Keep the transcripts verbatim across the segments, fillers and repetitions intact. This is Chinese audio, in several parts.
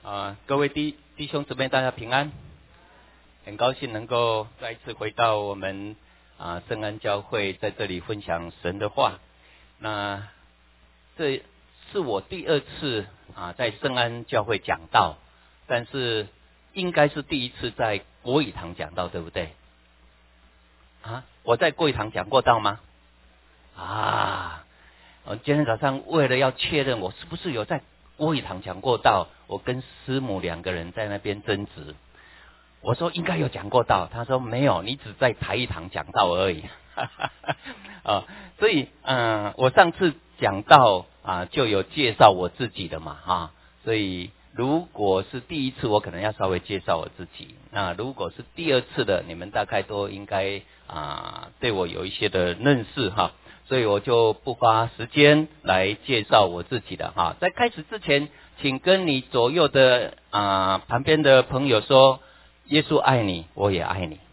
啊，各位弟弟兄姊妹，大家平安。很高兴能够再一次回到我们啊圣安教会，在这里分享神的话。那这是我第二次啊在圣安教会讲道，但是应该是第一次在国语堂讲道，对不对？啊，我在国语堂讲过道吗？啊，我今天早上为了要确认我是不是有在国语堂讲过道，我跟师母两个人在那边争执。我说应该有讲过道，他说没有，你只在台一堂讲道而已。啊，所以嗯、呃，我上次讲道啊就有介绍我自己的嘛啊，所以如果是第一次，我可能要稍微介绍我自己。那如果是第二次的，你们大概都应该啊对我有一些的认识哈。所以我就不花时间来介绍我自己的哈。在开始之前，请跟你左右的啊旁边的朋友说，耶稣爱你，我也爱你。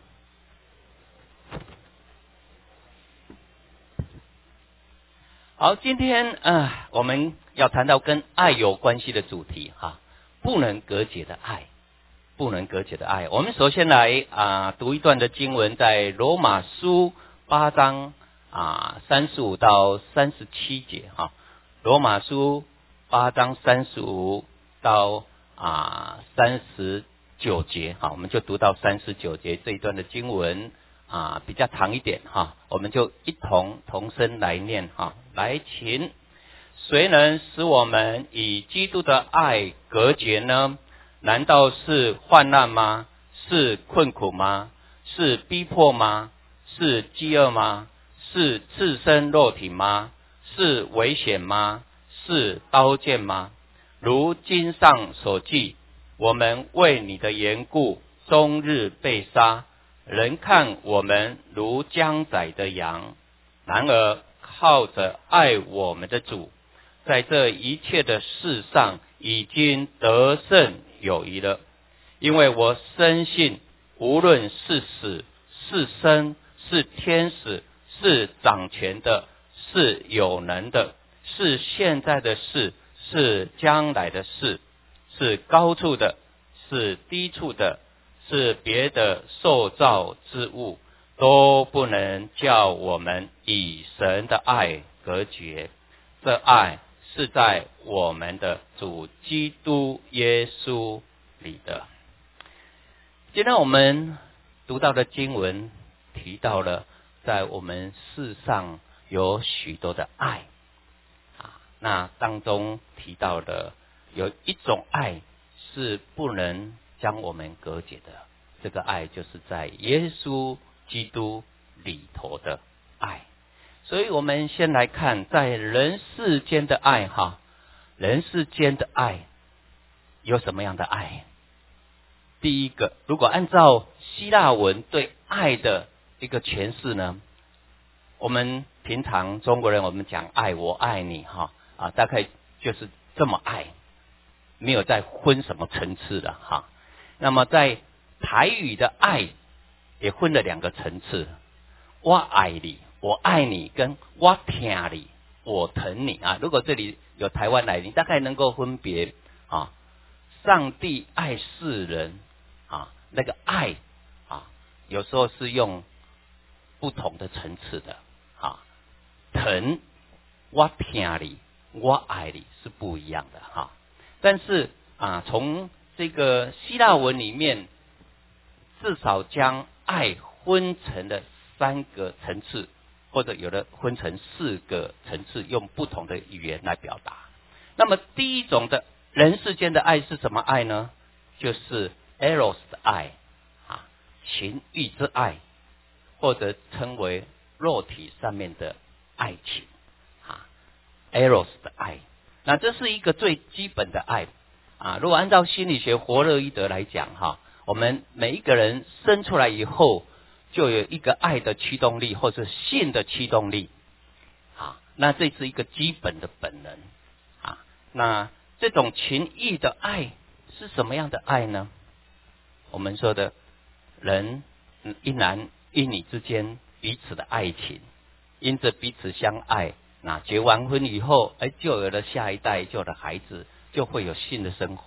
好，今天啊、呃、我们要谈到跟爱有关系的主题哈，不能隔绝的爱，不能隔绝的爱。我们首先来啊、呃、读一段的经文，在罗马书八章。啊，三十五到三十七节哈，罗马书八章三十五到啊三十九节哈，我们就读到三十九节这一段的经文啊，比较长一点哈，我们就一同同声来念哈，来，请，谁能使我们与基督的爱隔绝呢？难道是患难吗？是困苦吗？是逼迫吗？是饥饿吗？是赤身肉体吗？是危险吗？是刀剑吗？如经上所记，我们为你的缘故终日被杀，人看我们如将宰的羊。然而靠着爱我们的主，在这一切的事上已经得胜有余了。因为我深信，无论是死是生，是天使，是掌权的，是有能的，是现在的事，是将来的事，是高处的，是低处的，是别的受造之物，都不能叫我们与神的爱隔绝。这爱是在我们的主基督耶稣里的。今天我们读到的经文提到了，在我们世上有许多的爱啊，那当中提到的有一种爱是不能将我们隔绝的，这个爱就是在耶稣基督里头的爱。所以我们先来看在人世间的爱哈，人世间的爱有什么样的爱？第一个，如果按照希腊文对爱的一个诠释呢，我们平常中国人我们讲爱，我爱你哈啊，大概就是这么爱，没有再分什么层次的哈。那么在台语的爱也分了两个层次，我爱你，我爱你，跟我疼你，我疼你啊。如果这里有台湾来，你大概能够分别啊，上帝爱世人啊，那个爱啊，有时候是用不同的层次的啊，疼，我疼你，我爱你是不一样的哈。但是啊，从这个希腊文里面，至少将爱分成了三个层次，或者有的分成四个层次，用不同的语言来表达。那么第一种的人世间的爱是什么爱呢？就是 eros 的爱啊，情欲之爱，或者称为肉体上面的爱情啊 eros 的爱。那这是一个最基本的爱啊。如果按照心理学弗洛伊德来讲哈，我们每一个人生出来以后就有一个爱的驱动力，或者性的驱动力啊，那这是一个基本的本能啊。那这种情欲的爱是什么样的爱呢？我们说的人一男一女之间彼此的爱情，因着彼此相爱，那结完婚以后，哎，就有了下一代，就有了孩子，就会有性的生活。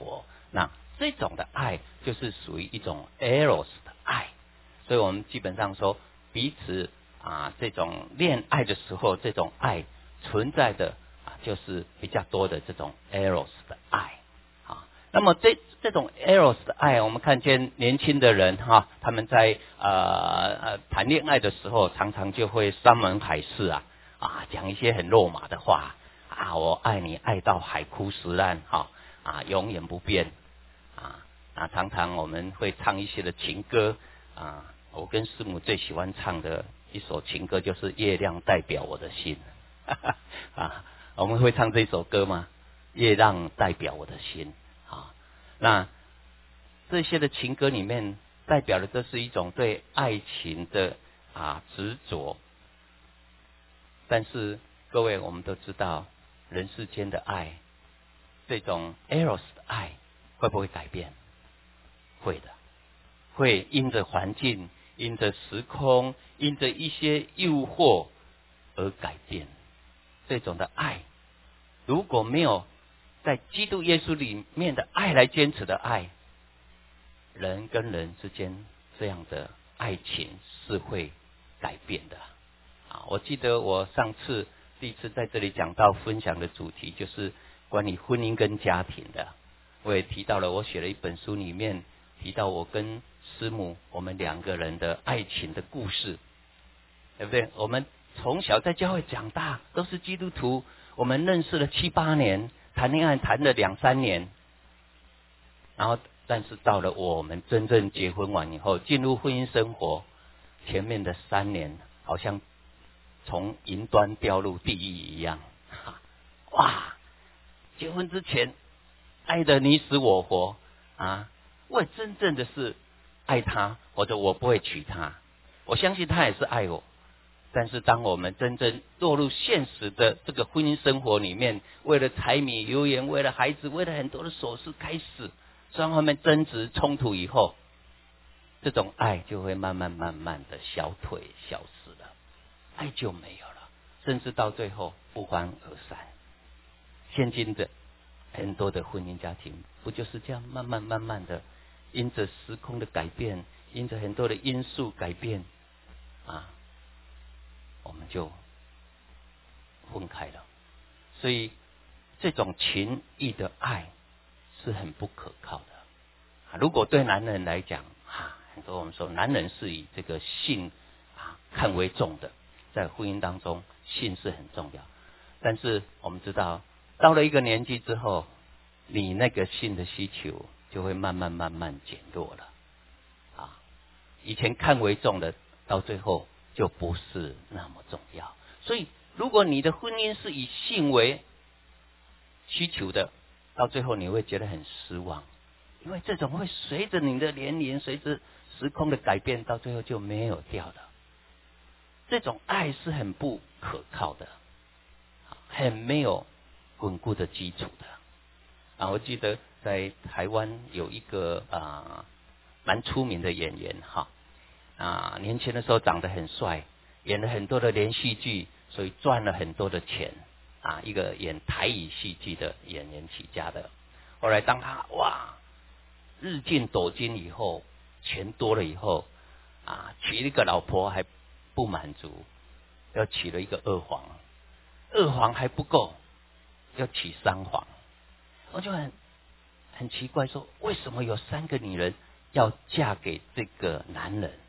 那这种的爱就是属于一种 eros 的爱，所以我们基本上说彼此啊这种恋爱的时候，这种爱存在的啊就是比较多的这种 eros 的爱啊。那么这这种 eros 的爱，我们看见年轻的人哈、啊，他们在呃呃谈恋爱的时候，常常就会山盟海誓啊啊讲一些很肉麻的话啊，我爱你爱到海枯石烂哈啊，永远不变啊啊，常常我们会唱一些的情歌啊，我跟师母最喜欢唱的一首情歌就是《月亮代表我的心》啊，我们会唱这首歌吗？月亮代表我的心啊，那这些的情歌里面代表的这是一种对爱情的啊执着，但是各位我们都知道，人世间的爱，这种 eros 的爱会不会改变？会的，会因着环境，因着时空，因着一些诱惑而改变。这种的爱，如果没有在基督耶稣里面的爱来坚持的爱，人跟人之间这样的爱情是会改变的啊！我记得我上次第一次在这里讲到分享的主题就是关于婚姻跟家庭的，我也提到了我写了一本书，里面提到我跟师母我们两个人的爱情的故事，对不对？我们从小在教会长大，都是基督徒，我们认识了七八年，谈恋爱谈了两三年，然后但是到了我们真正结婚完以后，进入婚姻生活，前面的三年好像从云端掉入地狱一样，哇！结婚之前爱得你死我活啊，我真正的是爱他，或者我不会娶她，我相信他也是爱我。但是当我们真正落入现实的这个婚姻生活里面，为了柴米油盐，为了孩子，为了很多的琐事开始双方面争执冲突以后，这种爱就会慢慢慢慢的消退消失了，爱就没有了，甚至到最后不欢而散。现今的很多的婚姻家庭不就是这样慢慢慢慢的因着时空的改变，因着很多的因素改变啊，我们就分开了。所以这种情义的爱是很不可靠的啊。如果对男人来讲啊，很多我们说男人是以这个性啊看为重的，在婚姻当中性是很重要。但是我们知道，到了一个年纪之后，你那个性的需求就会慢慢慢慢减弱了啊。以前看为重的，到最后就不是那么重要。所以如果你的婚姻是以性为需求的，到最后你会觉得很失望，因为这种会随着你的年龄，随着时空的改变，到最后就没有掉了。这种爱是很不可靠的，很没有稳固的基础的啊！我记得在台湾有一个啊蛮出名的演员哈啊，年轻的时候长得很帅，演了很多的连续剧，所以赚了很多的钱啊，一个演台语戏剧的演员起家的。后来当他哇日进斗金以后，钱多了以后啊，娶一个老婆还不满足，要娶了一个二房，二房还不够，要娶三房。我就很很奇怪说，为什么有三个女人要嫁给这个男人？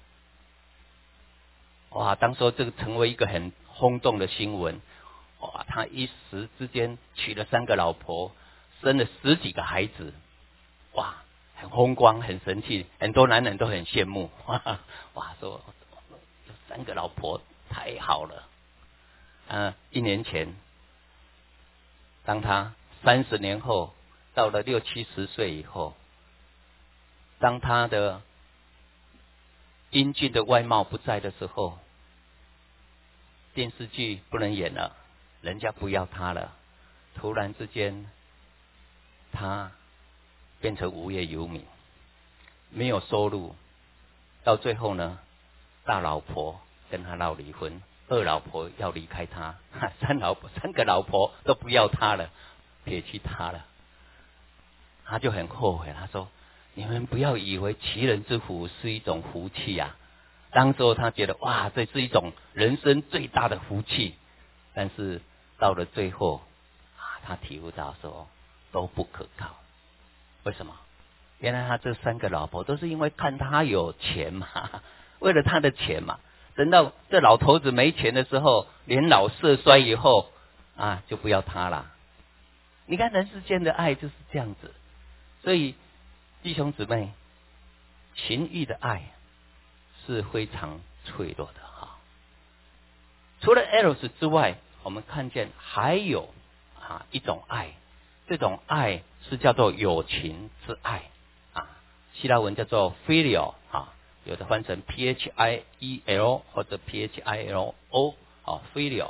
哇，当时这个成为一个很轰动的新闻。哇，他一时之间娶了三个老婆，生了十几个孩子，哇，很风光，很神气，很多男人都很羡慕。哇，哇说有三个老婆太好了。呃，一年前，当他三十年后到了六七十岁以后，当他的英俊的外貌不在的时候，电视剧不能演了，人家不要他了，突然之间他变成无业游民，没有收入，到最后呢，大老婆跟他闹离婚，二老婆要离开他，三老婆三个老婆都不要他了，撇弃他了他就很后悔，他说：“你们不要以为齐人之福是一种福气啊！”当时候他觉得哇，这是一种人生最大的福气，但是到了最后啊，他体悟到说都不可靠。为什么？原来他这三个老婆都是因为看他有钱嘛，为了他的钱嘛。等到这老头子没钱的时候，年老色衰以后啊，就不要他了。你看人世间的爱就是这样子，所以弟兄姊妹，情欲的爱是非常脆弱的哈。除了 eros 之外，我们看见还有啊一种爱，这种爱是叫做友情之爱啊，希腊文叫做 phileo 啊，有的翻成 p h i e l 或者 p h i l o 啊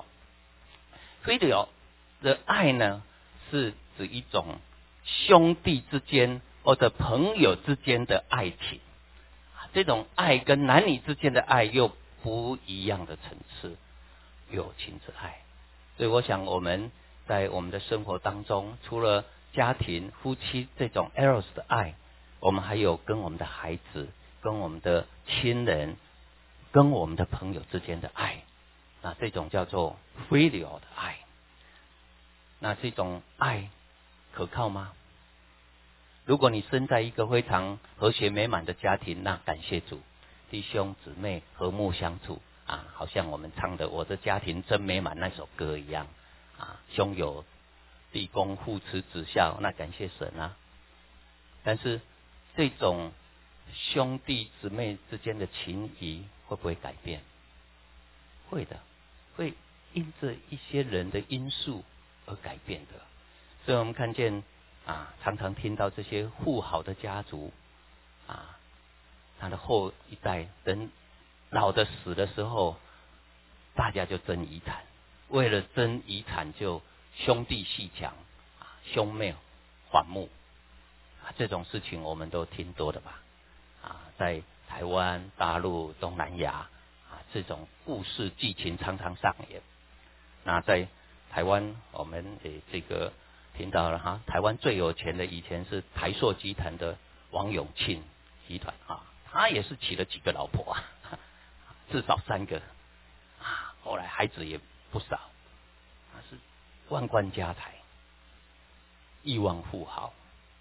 phileo。phileo 的爱呢，是指一种兄弟之间或者朋友之间的爱情。这种爱跟男女之间的爱又不一样的层次，友情之爱。所以我想我们在我们的生活当中，除了家庭夫妻这种 eros 的爱，我们还有跟我们的孩子、跟我们的亲人、跟我们的朋友之间的爱，那这种叫做 filial 的爱。那这种爱可靠吗？如果你生在一个非常和谐美满的家庭，那感谢主，弟兄姊妹和睦相处啊，好像我们唱的《我的家庭真美满》那首歌一样啊，兄友弟恭父慈子孝，那感谢神啊。但是这种兄弟姊妹之间的情谊会不会改变？会的，会因着一些人的因素而改变的。所以我们看见啊，常常听到这些富豪的家族啊，他的后一代等老的死的时候，大家就争遗产，为了争遗产就兄弟阋墙啊，兄妹反目啊，这种事情我们都听多了吧？啊，在台湾、大陆、东南亚啊，这种故事剧情常常上演。那在台湾，我们诶这个听到了哈，台湾最有钱的以前是台塑集团的王永庆集团啊，他也是娶了几个老婆啊，至少三个啊，后来孩子也不少，他是万贯家财，亿万富豪。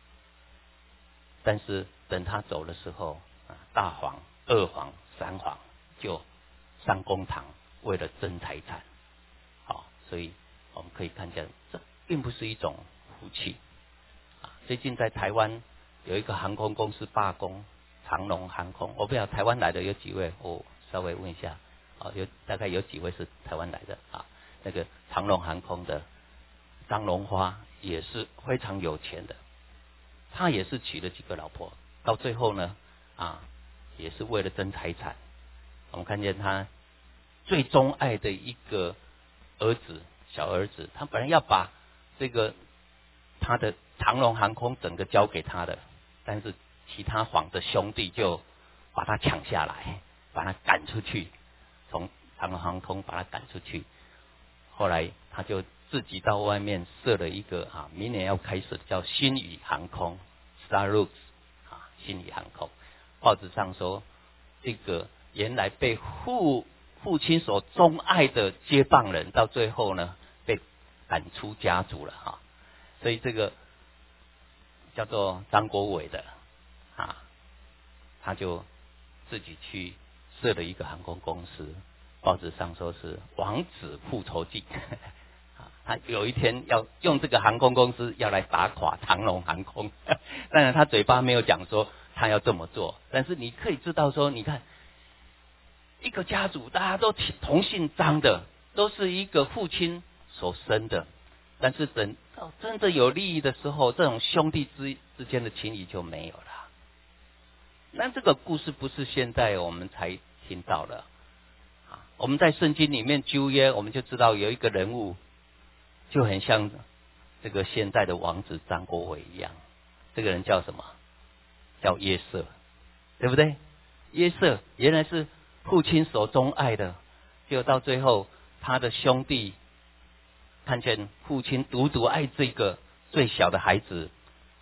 但是等他走的时候啊，大房、二房、三房就上公堂，为了争财产。好，所以我们可以看见，这并不是一种福气啊。最近在台湾有一个航空公司罢工，长荣航空，我不知道台湾来的有几位，我稍微问一下啊，有大概有几位是台湾来的啊？那个长荣航空的张荣花也是非常有钱的，他也是娶了几个老婆，到最后呢啊，也是为了争财产。我们看见他最钟爱的一个儿子，小儿子，他本来要把这个他的长荣航空整个交给他的，但是其他房的兄弟就把他抢下来，把他赶出去，从长荣航空把他赶出去。后来他就自己到外面设了一个啊，明年要开始叫星宇航空 Starlux 啊，星宇航空。报纸上说，这个原来被父父亲所钟爱的接棒人，到最后呢被赶出家族了哈。所以这个叫做张国伟的啊，他就自己去设了一个航空公司，报纸上说是王子复仇记。他有一天要用这个航空公司要来打垮长荣航空，当然他嘴巴没有讲说他要这么做，但是你可以知道说，你看一个家族大家都同姓张的，都是一个父亲所生的，但是等到真正有利益的时候，这种兄弟之之间的情谊就没有了。那这个故事不是现在我们才听到的啊，我们在圣经里面旧约我们就知道有一个人物就很像这个现在的王子张国伟一样，这个人叫什么？叫约瑟，对不对？约瑟原来是父亲所钟爱的，就到最后他的兄弟看见父亲独独爱这个最小的孩子，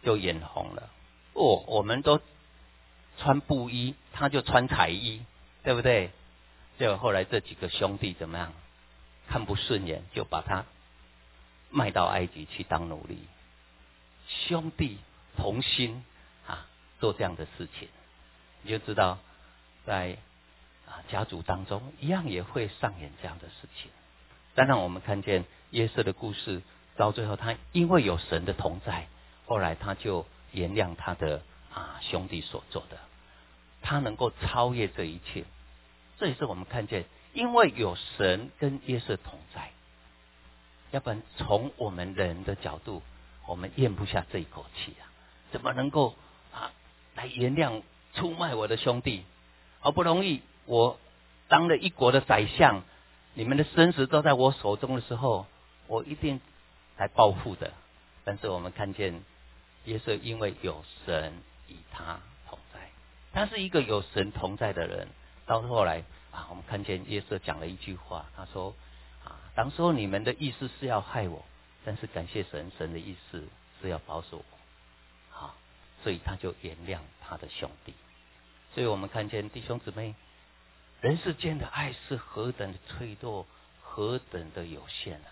就眼红了。哦，我们都穿布衣，他就穿彩衣，对不对？结果后来这几个兄弟怎么样？看不顺眼，就把他卖到埃及去当奴隶。兄弟同心啊，做这样的事情，你就知道在啊家族当中一样也会上演这样的事情。当然我们看见约瑟的故事到最后，他因为有神的同在，后来他就原谅他的啊兄弟所做的，他能够超越这一切。这也是我们看见，因为有神跟约瑟同在，要不然从我们人的角度，我们咽不下这一口气啊！怎么能够啊来原谅出卖我的兄弟？好不容易我当了一国的宰相，你们的生死都在我手中的时候，我一定来报复的。但是我们看见约瑟因为有神与他同在，他是一个有神同在的人。到后来啊，我们看见约瑟讲了一句话，他说啊，当时候你们的意思是要害我，但是感谢神，神的意思是要保守我，好，所以他就原谅他的兄弟。所以我们看见弟兄姊妹，人世间的爱是何等的脆弱，何等的有限啊！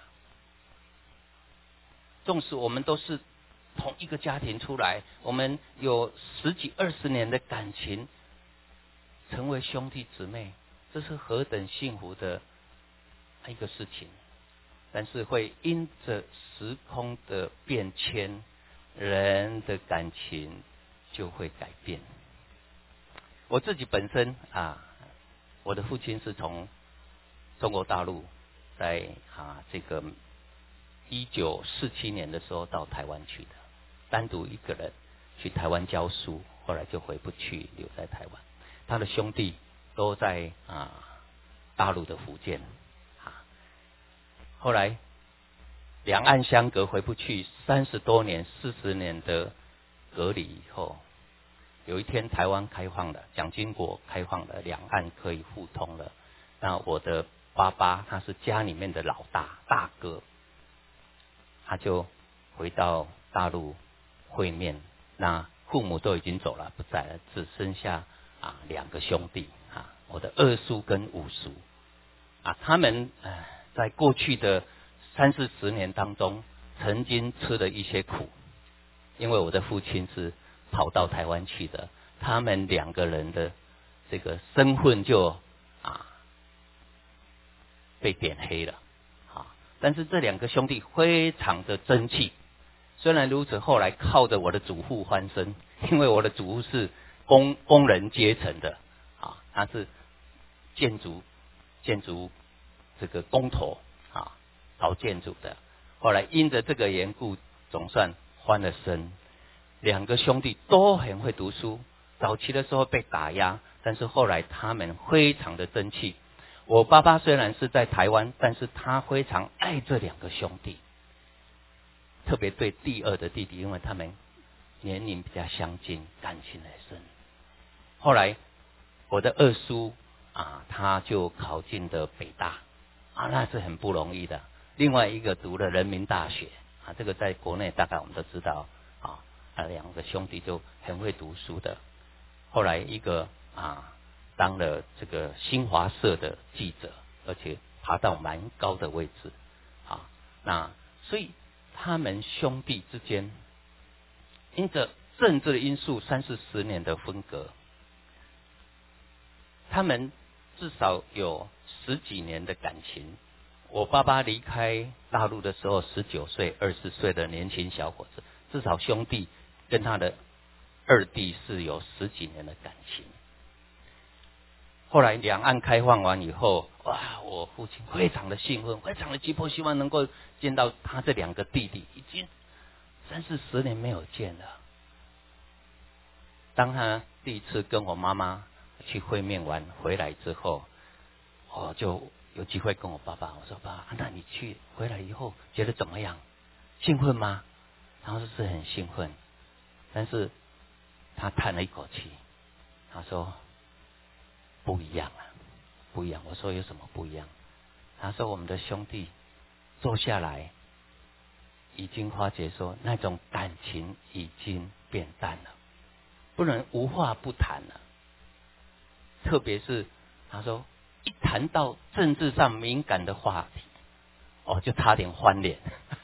纵使我们都是同一个家庭出来，我们有十几二十年的感情，成为兄弟姊妹，这是何等幸福的一个事情。但是会因着时空的变迁，人的感情就会改变。我自己本身啊，我的父亲是从中国大陆，在啊这个一九四七年的时候到台湾去的，单独一个人去台湾教书，后来就回不去，留在台湾。他的兄弟都在啊大陆的福建啊，后来两岸相隔回不去，三十多年、四十年的隔离以后，有一天台湾开放了，蒋经国开放了，两岸可以互通了。那我的爸爸他是家里面的老大大哥，他就回到大陆会面。那父母都已经走了，不在了，只剩下啊两个兄弟啊，我的二叔跟五叔啊，他们呃在过去的三四十年当中，曾经吃了一些苦，因为我的父亲是跑到台湾去的，他们两个人的这个身份就啊被点黑了啊。但是这两个兄弟非常的争气，虽然如此，后来靠着我的祖父翻身，因为我的祖父是工工人阶层的啊，他是建筑建筑这个工头啊，搞建筑的。后来因着这个缘故，总算翻了身。两个兄弟都很会读书，早期的时候被打压，但是后来他们非常的争气。我爸爸虽然是在台湾，但是他非常爱这两个兄弟，特别对第二的弟弟，因为他们年龄比较相近，感情很深。后来我的二叔啊，他就考进了北大啊，那是很不容易的。另外一个读了人民大学啊，这个在国内大概我们都知道啊。啊，两个兄弟就很会读书的。后来一个啊当了这个新华社的记者，而且爬到蛮高的位置啊。那所以他们兄弟之间，因着政治的因素，三四十年的分隔，他们至少有十几年的感情。我爸爸离开大陆的时候，十九岁、二十岁的年轻小伙子，至少兄弟跟他的二弟是有十几年的感情。后来两岸开放完以后，哇，我父亲非常的兴奋，非常的急迫，希望能够见到他这两个弟弟，已经三四十年没有见了。当他第一次跟我妈妈去会面完回来之后，我就有机会跟我爸爸，我说爸，那你去回来以后觉得怎么样？兴奋吗？然后是很兴奋。但是他叹了一口气，他说不一样啊，不一样。我说有什么不一样？他说我们的兄弟坐下来已经发觉说，那种感情已经变淡了，不能无话不谈了。特别是他说，一谈到政治上敏感的话题，哦，就差点翻脸。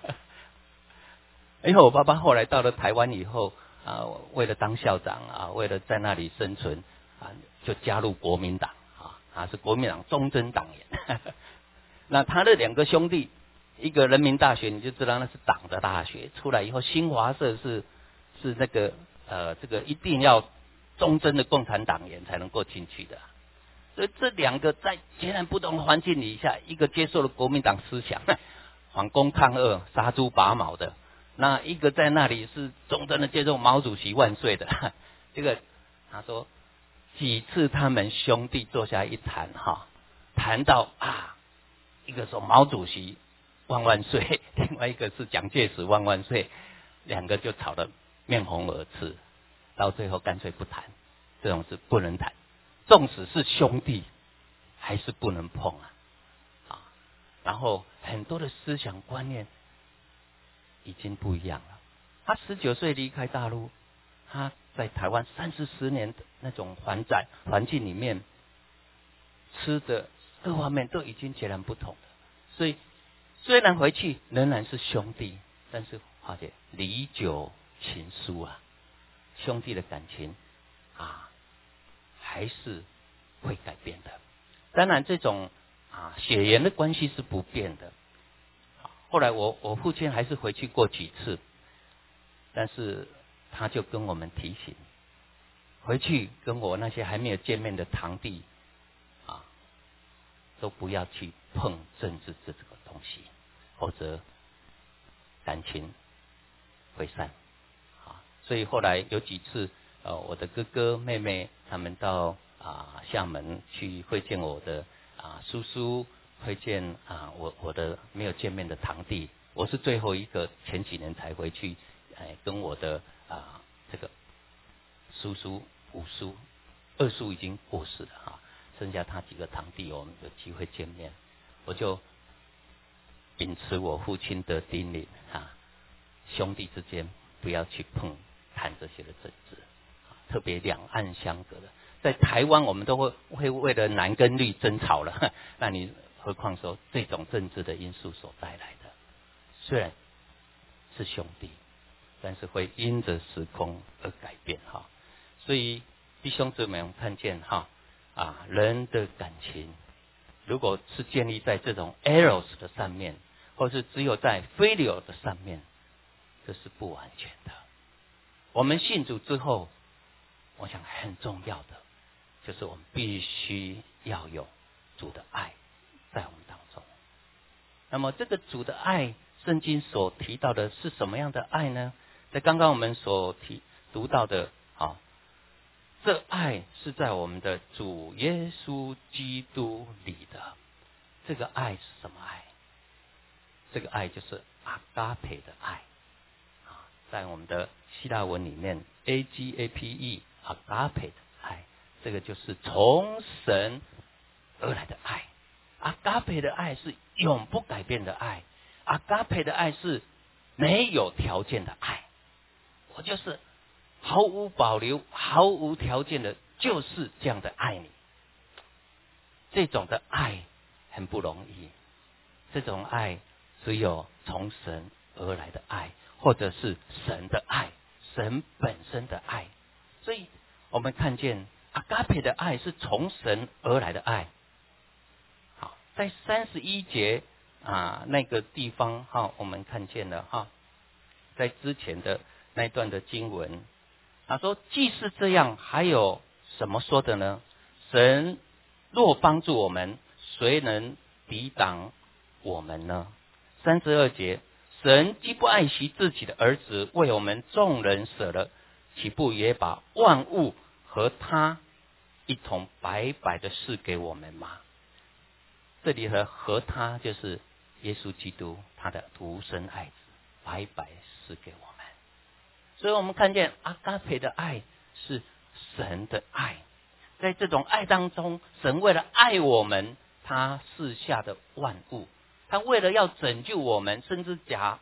因为我爸爸后来到了台湾以后啊，为了当校长啊，为了在那里生存啊，就加入国民党啊，他是国民党忠贞党员。那他的两个兄弟，一个人民大学，你就知道那是党的大学，出来以后新华社是是那个呃这个一定要忠贞的共产党员才能够进去的。所以这两个在截然不同的环境底下，一个接受了国民党思想，反攻抗俄、杀猪拔毛的。那一个在那里是忠贞的接受毛主席万岁的，这个他说几次他们兄弟坐下一谈哈，谈到啊，一个说毛主席万万岁，另外一个是蒋介石万万岁，两个就吵得面红耳赤，到最后干脆不谈，这种事不能谈，纵使是兄弟还是不能碰啊，啊，然后很多的思想观念已经不一样了。他十九岁离开大陆，他在台湾三四十年的那种环境环境里面，吃的各方面都已经截然不同了。所以虽然回去仍然是兄弟，但是华姐礼久情疏啊，兄弟的感情啊还是会改变的。当然这种啊血缘的关系是不变的。后来我我父亲还是回去过几次，但是他就跟我们提醒，回去跟我那些还没有见面的堂弟啊，都不要去碰政治这个东西，否则感情会散啊。所以后来有几次，呃，我的哥哥妹妹他们到啊厦门去会见我的啊叔叔。会见啊，我我的没有见面的堂弟，我是最后一个，前几年才回去，哎，跟我的啊这个叔叔、五叔、二叔已经过世了哈，剩下他几个堂弟，我们有机会见面，我就秉持我父亲的叮咛啊，兄弟之间不要去碰谈这些的政治，特别两岸相隔的，在台湾我们都会会为了蓝跟绿争吵了，那你。何况说这种政治的因素所带来的，虽然是兄弟，但是会因着时空而改变哈。所以弟兄姊妹们看见哈啊，人的感情如果是建立在这种 eros 的上面，或是只有在 phileo 的上面，这是不完全的。我们信主之后，我想很重要的就是我们必须要有主的爱。在我们当中，那么这个主的爱，圣经所提到的是什么样的爱呢？在刚刚我们所提读到的，啊，这爱是在我们的主耶稣基督里的。这个爱是什么爱？这个爱就是阿嘎培的爱，啊，在我们的希腊文里面 A G A P E 阿嘎培的爱，这个就是从神而来的爱。阿嘎培的爱是永不改变的爱，阿嘎培的爱是没有条件的爱，我就是毫无保留、毫无条件的，就是这样的爱你。这种的爱很不容易，这种爱只有从神而来的爱，或者是神的爱，神本身的爱。所以我们看见阿嘎培的爱是从神而来的爱。在三十一节啊那个地方哈，我们看见了哈，在之前的那一段的经文，他说既是这样，还有什么说的呢？神若帮助我们，谁能抵挡我们呢？三十二节，神既不爱惜自己的儿子，为我们众人舍了，岂不也把万物和他一同白白的赐给我们吗？这里的和他就是耶稣基督，他的独生爱子，白白赐给我们。所以我们看见阿嘎培的爱是神的爱，在这种爱当中，神为了爱我们，他赐下的万物，他为了要拯救我们，甚至假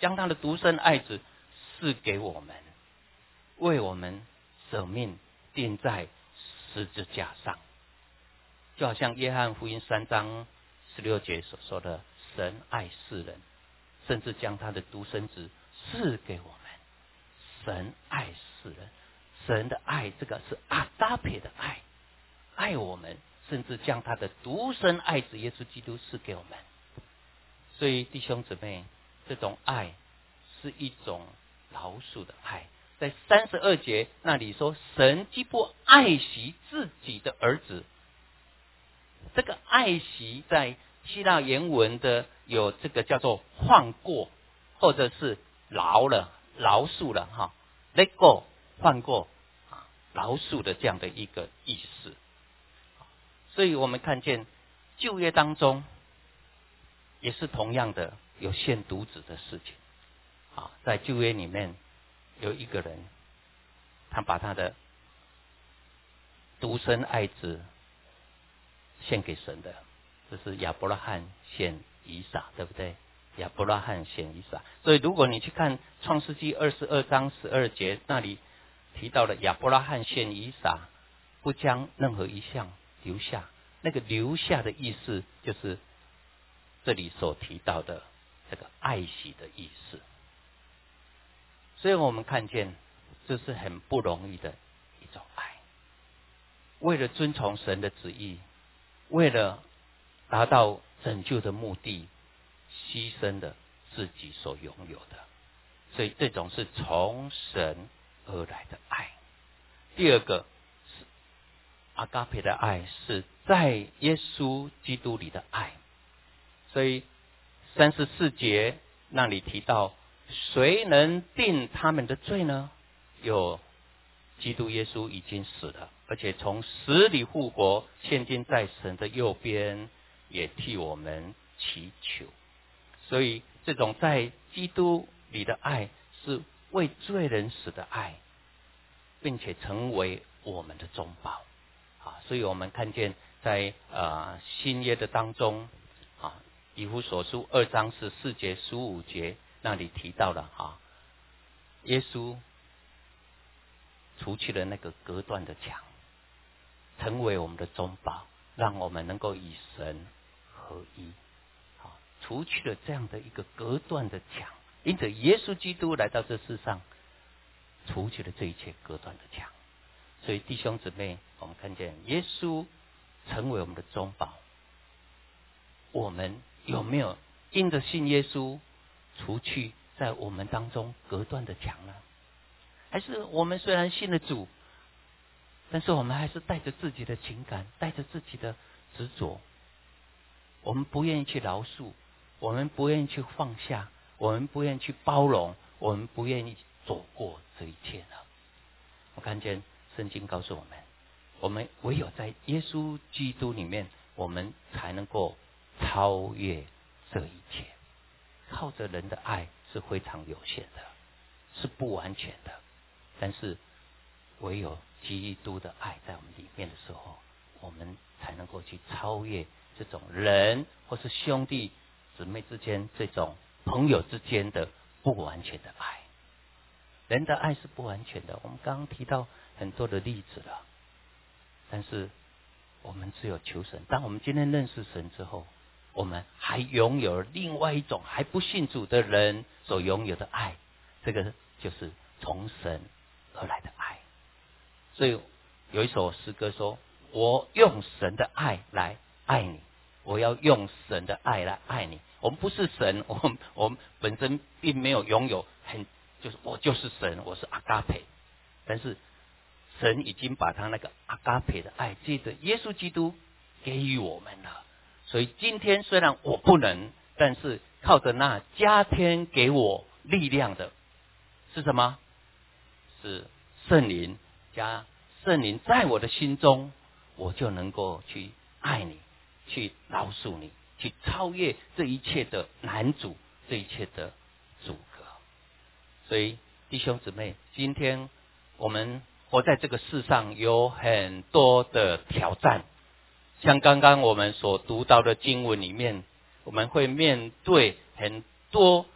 将他的独生爱子赐给我们，为我们舍命钉在十字架上。就好像约翰福音三章十六节所说的，神爱世人，甚至将他的独生子赐给我们。神爱世人，神的爱，这个是阿嘎培的爱，爱我们，甚至将他的独生爱子耶稣基督赐给我们。所以弟兄姊妹，这种爱是一种饶恕的爱。在三十二节那里说，神既不爱惜自己的儿子，这个爱惜在希腊原文的有这个叫做放过，或者是饶了、饶恕了哈 ，let go 放过啊，饶恕的这样的一个意思。所以我们看见旧约当中也是同样的有献犊子的事情。啊，在旧约里面有一个人，他把他的独生爱子献给神的，这是亚伯拉罕献以撒，对不对？亚伯拉罕献以撒。所以如果你去看创世纪二十二章十二节，那里提到了亚伯拉罕献以撒，不将任何一项留下。那个留下的意思，就是这里所提到的这个爱惜的意思。所以我们看见这是很不容易的一种爱，为了遵从神的旨意，为了达到拯救的目的，牺牲了自己所拥有的。所以这种是从神而来的爱。第二个是阿嘎培的爱，是在耶稣基督里的爱。所以三十四节那里提到，谁能定他们的罪呢？有基督耶稣已经死了，而且从死里复活，现今在神的右边，也替我们祈求。所以这种在基督里的爱，是为罪人死的爱，并且成为我们的中保啊！所以我们看见在呃新约的当中啊，以弗所书二章十四节、十五节那里提到了啊，耶稣除去了那个隔断的墙，成为我们的中保，让我们能够与神合一。啊，除去了这样的一个隔断的墙，因此耶稣基督来到这世上，除去了这一切隔断的墙。所以弟兄姊妹，我们看见耶稣成为我们的中保，我们有没有因着信耶稣，除去在我们当中隔断的墙呢？还是我们虽然信了主，但是我们还是带着自己的情感，带着自己的执着，我们不愿意去饶恕，我们不愿意去放下，我们不愿意去包容，我们不愿意走过这一切呢？我看见圣经告诉我们，我们唯有在耶稣基督里面，我们才能够超越这一切。靠着人的爱是非常有限的，是不完全的，但是唯有基督的爱在我们里面的时候，我们才能够去超越这种人或是兄弟姊妹之间、这种朋友之间的不完全的爱。人的爱是不完全的，我们刚刚提到很多的例子了，但是我们只有求神。当我们今天认识神之后，我们还拥有另外一种还不信主的人所拥有的爱，这个就是从神而来的爱。所以有一首诗歌说，我用神的爱来爱你，我要用神的爱来爱你。我们不是神，我们我们本身并没有拥有很就是我就是神，我是阿嘎培，但是神已经把他那个阿嘎培的爱借着耶稣基督给予我们了。所以今天虽然我不能，但是靠着那加添给我力量的是什么？是圣灵，加圣灵在我的心中，我就能够去爱你，去饶恕你，去超越这一切的难阻，这一切的阻隔。所以弟兄姊妹，今天我们活在这个世上有很多的挑战，像刚刚我们所读到的经文里面，我们会面对很多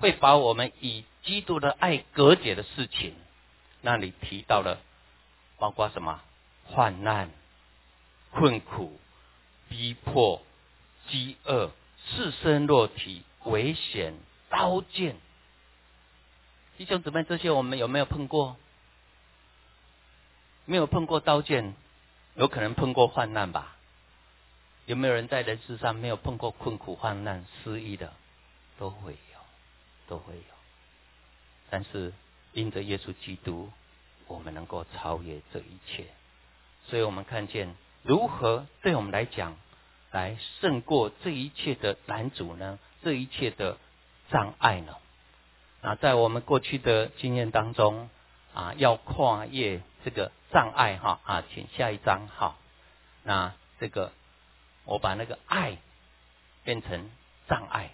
会把我们以基督的爱隔绝的事情，那里提到了包括什么？患难、困苦、逼迫、饥饿、赤身裸体、危险、刀剑。弟兄姊妹，这些我们有没有碰过？没有碰过刀剑，有可能碰过患难吧？有没有人在人世上没有碰过困苦、患难、失意的？都会有，都会有。但是因着耶稣基督，我们能够超越这一切。所以我们看见如何对我们来讲，来胜过这一切的难阻呢？这一切的障碍呢？啊，在我们过去的经验当中啊，要跨越这个障碍哈啊，请下一章哈。那这个我把那个爱变成障碍。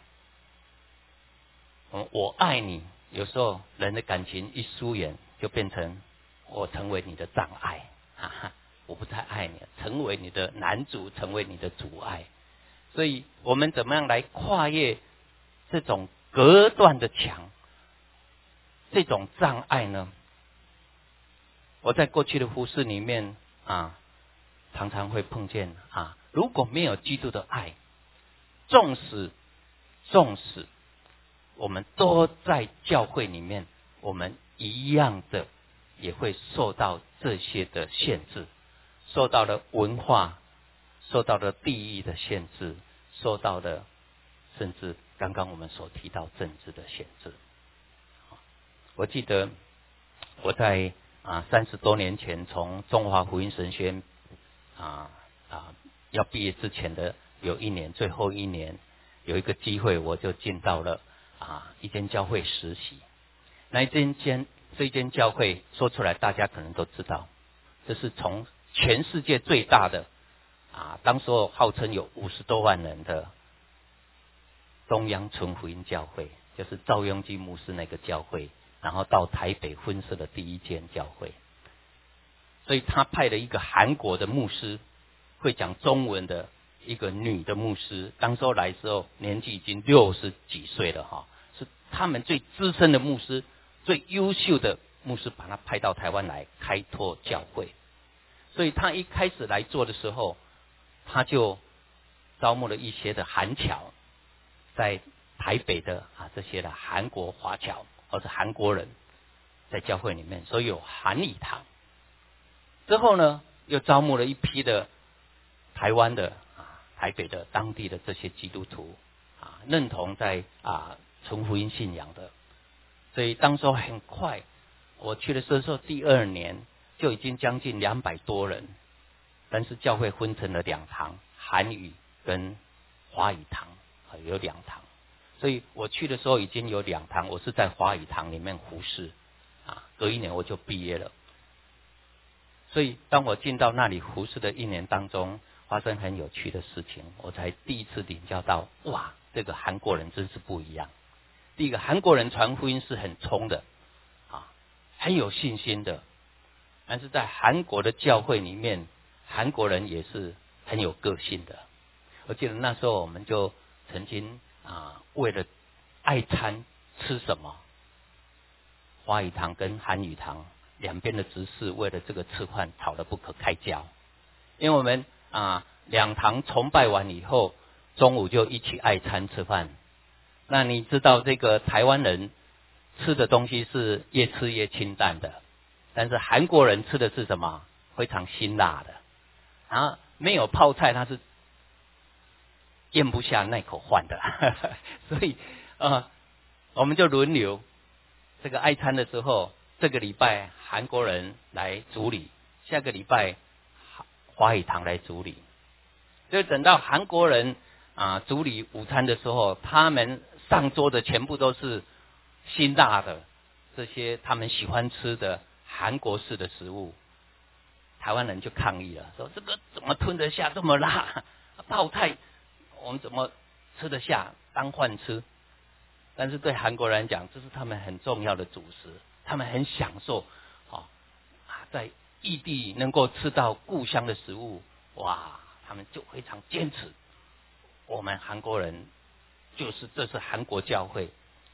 我我爱你，有时候人的感情一疏远，就变成我成为你的障碍，哈哈，我不太爱你，成为你的难阻，成为你的阻碍。所以我们怎么样来跨越这种隔断的墙？这种障碍呢？我在过去的服事里面啊，常常会碰见啊，如果没有基督的爱，纵使纵使我们都在教会里面，我们一样的也会受到这些的限制，受到了文化，受到了地域的限制，受到了甚至刚刚我们所提到政治的限制。我记得我在啊三十多年前从中华福音神学院啊啊要毕业之前的有一年，最后一年有一个机会，我就进到了啊一间教会实习。那一间间这一间教会说出来，大家可能都知道，这是从全世界最大的啊，当时候号称有五十多万人的中央纯福音教会，就是赵雍基牧师那个教会。然后到台北分社的第一间教会，所以他派了一个韩国的牧师，会讲中文的一个女的牧师，当时候来的时候年纪已经六十几岁了哈，是他们最资深的牧师，最优秀的牧师，把他派到台湾来开拓教会。所以他一开始来做的时候，他就招募了一些的韩侨，在台北的啊这些的韩国华侨。或者韩国人在教会里面，所以有韩礼堂。之后呢，又招募了一批的台湾的啊台北的当地的这些基督徒啊，认同在啊纯福音信仰的。所以当时候很快，我去的时候第二年就已经将近两百多人，但是教会分成了两堂，韩语跟华语堂，啊有两堂。所以我去的时候已经有两堂，我是在华语堂里面服侍，啊，隔一年我就毕业了。所以当我进到那里服侍的一年当中，发生很有趣的事情，我才第一次领教到，哇，这个韩国人真是不一样。第一个，韩国人传福音是很冲的，啊，很有信心的。但是在韩国的教会里面，韩国人也是很有个性的。我记得那时候我们就曾经啊，为了爱餐吃什么，华语堂跟韩语堂两边的执事为了这个吃饭吵得不可开交。因为我们啊两堂崇拜完以后，中午就一起爱餐吃饭。那你知道这个台湾人吃的东西是越吃越清淡的，但是韩国人吃的是什么？非常辛辣的，然后没有泡菜他是咽不下那口饭的，所以呃，我们就轮流这个爱餐的时候，这个礼拜韩国人来主理，下个礼拜华语堂来主理。就等到韩国人啊主理午餐的时候，他们上桌的全部都是辛辣的这些他们喜欢吃的韩国式的食物。台湾人就抗议了，说这个怎么吞得下这么辣？泡菜我们怎么吃得下当饭吃？但是对韩国人讲，这是他们很重要的主食，他们很享受啊，在异地能够吃到故乡的食物，哇，他们就非常坚持。我们韩国人就是这是韩国教会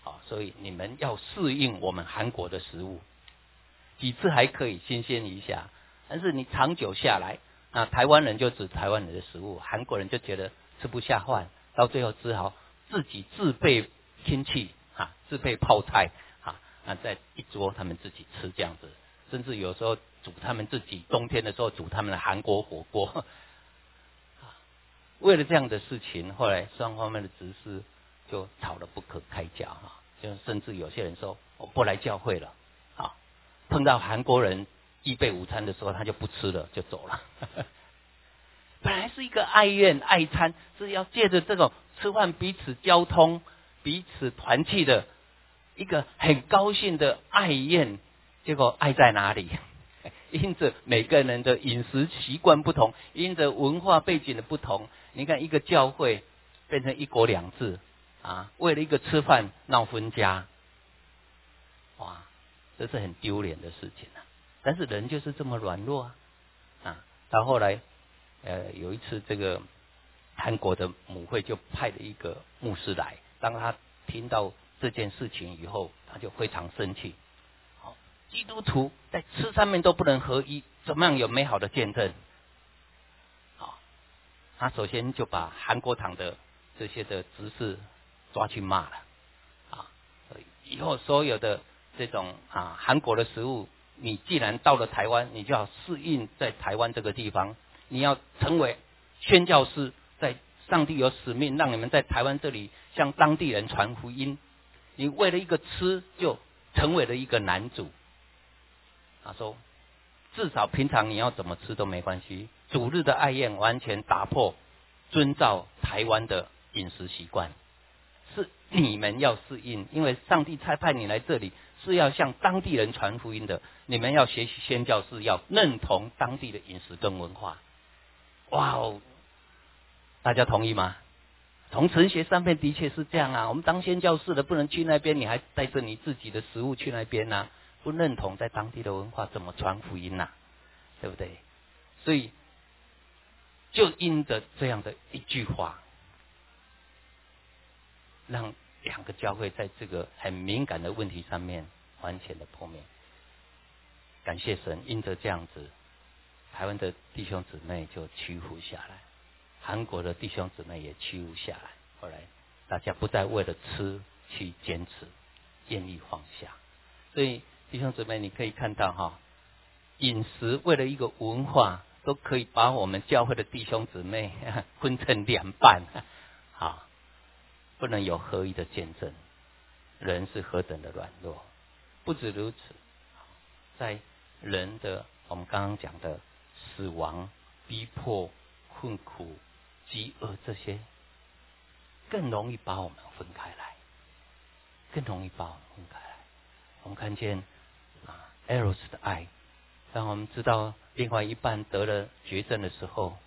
好，所以你们要适应我们韩国的食物，几次还可以新鲜一下，但是你长久下来，那台湾人就指台湾人的食物，韩国人就觉得吃不下饭，到最后只好自己自备氢气啊，自备泡菜啊，那在一桌他们自己吃这样子，甚至有时候煮他们自己冬天的时候煮他们的韩国火锅。为了这样的事情，后来双方面的执事就吵得不可开交哈，就甚至有些人说我不来教会了啊，碰到韩国人预备午餐的时候，他就不吃了就走了。本来是一个爱宴爱餐，是要借着这种吃饭彼此交通、彼此团契的一个很高兴的爱宴，结果爱在哪里？因着每个人的饮食习惯不同，因着文化背景的不同，你看一个教会变成一国两制啊，为了一个吃饭闹分家，哇，这是很丢脸的事情啊！但是人就是这么软弱啊！啊，到后来，呃，有一次这个韩国的母会就派了一个牧师来，当他听到这件事情以后，他就非常生气。基督徒在吃上面都不能合一，怎么样有美好的见证？好，他首先就把韩国堂的这些的执事抓去骂了啊！以后所有的这种啊韩国的食物，你既然到了台湾，你就要适应在台湾这个地方，你要成为宣教师，在上帝有使命让你们在台湾这里向当地人传福音。你为了一个吃，就成为了一个男主。他说：“至少平常你要怎么吃都没关系，主日的爱宴完全打破，遵照台湾的饮食习惯，是你们要适应，因为上帝差派你来这里是要向当地人传福音的，你们要学习宣教士，要认同当地的饮食跟文化。”哇哦，大家同意吗？从神学上面的确是这样啊，我们当宣教士的不能去那边，你还带着你自己的食物去那边啊。不认同在当地的文化怎么传福音呐、啊？对不对？所以就因着这样的一句话，让两个教会在这个很敏感的问题上面完全的破灭。感谢神，因着这样子，台湾的弟兄姊妹就屈服下来，韩国的弟兄姊妹也屈服下来。后来大家不再为了吃去坚持，愿意放下。所以弟兄姊妹，你可以看到哈，饮食为了一个文化，都可以把我们教会的弟兄姊妹分成两半，好，不能有合一的见证。人是何等的软弱！不止如此，在人的我们刚刚讲的死亡、逼迫、困苦、饥饿这些，更容易把我们分开来，更容易把我们分开来。我们看见啊，Eros 的爱，当我们知道另外一半得了绝症的时候，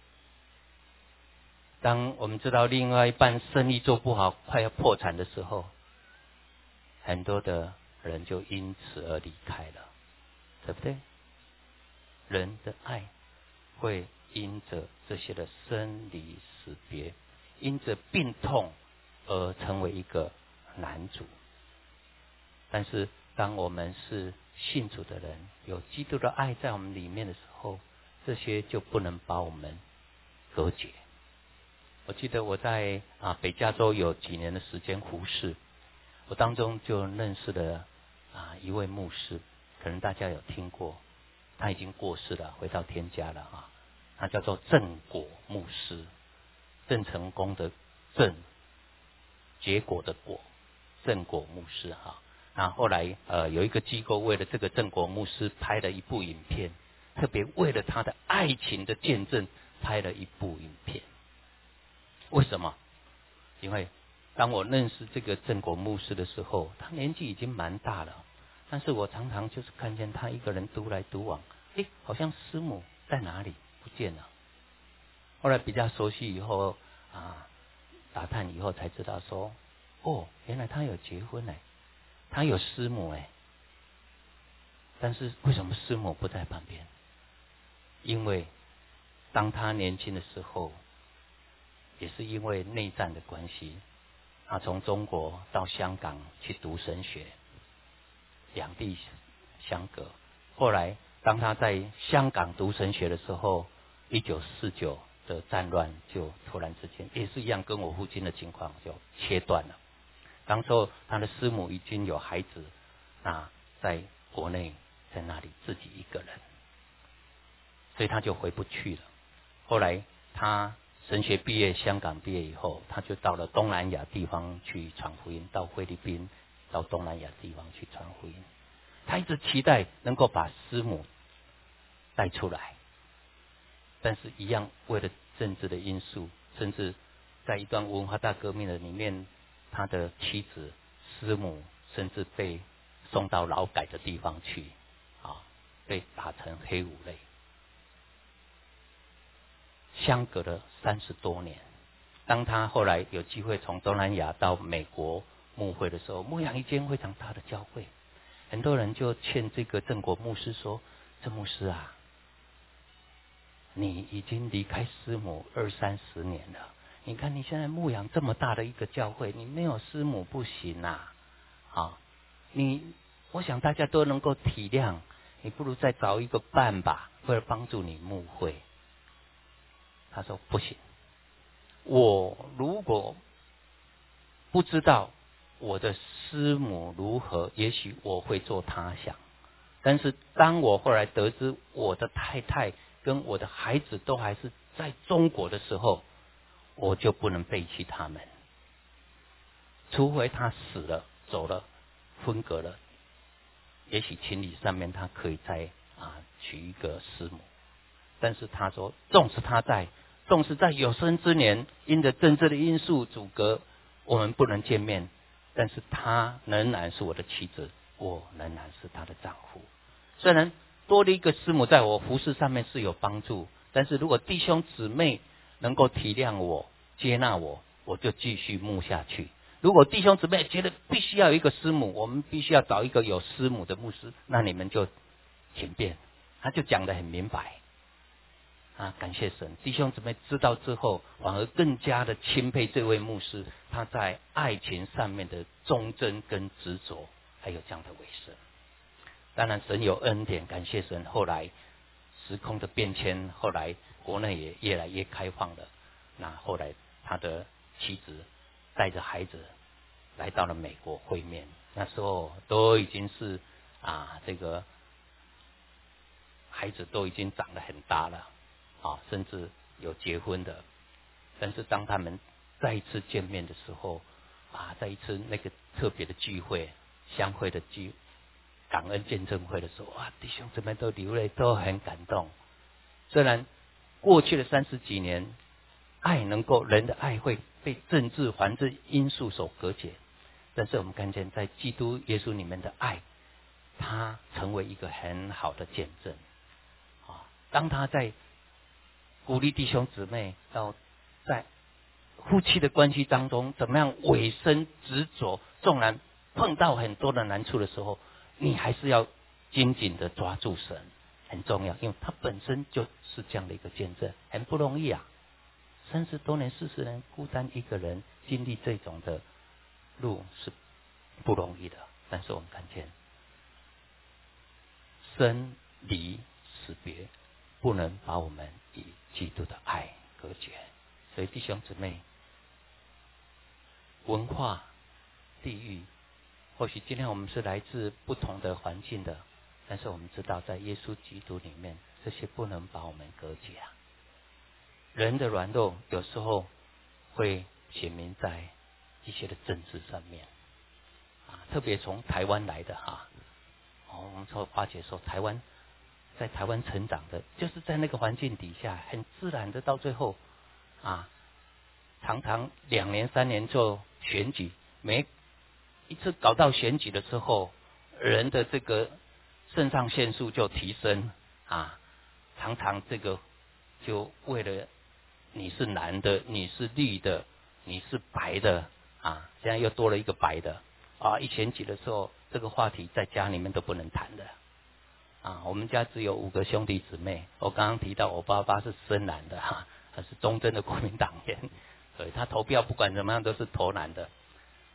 当我们知道另外一半生意做不好，快要破产的时候，很多的人就因此而离开了，对不对？人的爱会因着这些的生离死别，因着病痛而成为一个男主。但是当我们是信主的人，有基督的爱在我们里面的时候，这些就不能把我们隔绝。我记得我在啊北加州有几年的时间服侍，我当中就认识了啊一位牧师，可能大家有听过，他已经过世了，回到天家了啊。他叫做正果牧师，郑成功的郑，结果的果，正果牧师哈。那后来呃有一个机构为了这个正果牧师拍了一部影片，特别为了他的爱情的见证拍了一部影片。为什么？因为当我认识这个正果牧师的时候，他年纪已经蛮大了，但是我常常就是看见他一个人独来独往，诶，好像师母在哪里不见了。后来比较熟悉以后啊，打探以后才知道说，哦，原来他有结婚呢，他有师母哎。但是为什么师母不在旁边？因为当他年轻的时候，也是因为内战的关系， 他从中国到香港去读神学，两地相隔。后来当他在香港读神学的时候，一九四九的战乱就突然之间也是一样，跟我父亲的情况就切断了。当时候他的师母已经有孩子，啊，在国内在那里自己一个人，所以他就回不去了。后来他神学毕业，香港毕业以后，他就到了东南亚地方去传福音，到菲律宾，到东南亚地方去传福音。他一直期待能够把师母带出来，但是一样为了政治的因素，甚至在一段文化大革命的里面，他的妻子师母甚至被送到劳改的地方去，啊，被打成黑五类。相隔了三十多年，当他后来有机会从东南亚到美国牧会的时候，牧养一间非常大的教会，很多人就劝这个郑国牧师说：“郑牧师啊，你已经离开师母二三十年了，你看你现在牧养这么大的一个教会，你没有师母不行啊！啊，你我想大家都能够体谅，你不如再找一个伴吧，为了帮助你牧会。”他说不行，我如果不知道我的师母如何，也许我会做他想。但是当我后来得知我的太太跟我的孩子都还是在中国的时候，我就不能背弃他们，除非他死了走了分隔了，也许情理上面他可以再啊娶一个师母。但是他说，纵使他在，纵使在有生之年因着政治的因素阻隔，我们不能见面，但是他仍然是我的妻子，我仍然是他的丈夫。虽然多了一个师母在我服事上面是有帮助，但是如果弟兄姊妹能够体谅我、接纳我，我就继续牧下去。如果弟兄姊妹觉得必须要有一个师母，我们必须要找一个有师母的牧师，那你们就请便。他就讲得很明白。啊，感谢神，弟兄姊妹知道之后，反而更加的钦佩这位牧师，他在爱情上面的忠贞跟执着，还有这样的委身。当然，神有恩典，感谢神。后来时空的变迁，后来国内也越来越开放了。那后来他的妻子带着孩子来到了美国会面，那时候都已经是啊，这个孩子都已经长得很大了。啊，甚至有结婚的，但是当他们再一次见面的时候，啊，在一次那个特别的聚会、相会的聚感恩见证会的时候，哇，弟兄姊妹都流泪，都很感动。虽然过去的三十几年，爱能够人的爱会被政治环境因素所隔绝，但是我们看见在基督耶稣里面的爱，他成为一个很好的见证。啊，当他在鼓励弟兄姊妹要在夫妻的关系当中怎么样委身执着，纵然碰到很多的难处的时候，你还是要紧紧的抓住神，很重要，因为他本身就是这样的一个见证，很不容易啊。三十多年、四十年孤单一个人经历这种的路是不容易的，但是我们看见生离死别不能把我们与基督的爱隔绝。所以弟兄姊妹，文化、地域，或许今天我们是来自不同的环境的，但是我们知道在耶稣基督里面，这些不能把我们隔绝啊。人的软弱有时候会显明在一些的政治上面啊，特别从台湾来的哈、啊，哦，我们说花姐说台湾。在台湾成长的，就是在那个环境底下，很自然的到最后，啊，常常两年三年做选举，每一次搞到选举的时候，人的这个肾上腺素就提升啊，常常这个就为了你是蓝的，你是绿的，你是白的啊，现在又多了一个白的啊，一选举的时候，这个话题在家里面都不能谈的。啊，我们家只有五个兄弟姊妹。我刚刚提到我爸爸是深蓝的哈，他是忠贞的国民党员，所以他投票不管怎么样都是投蓝的。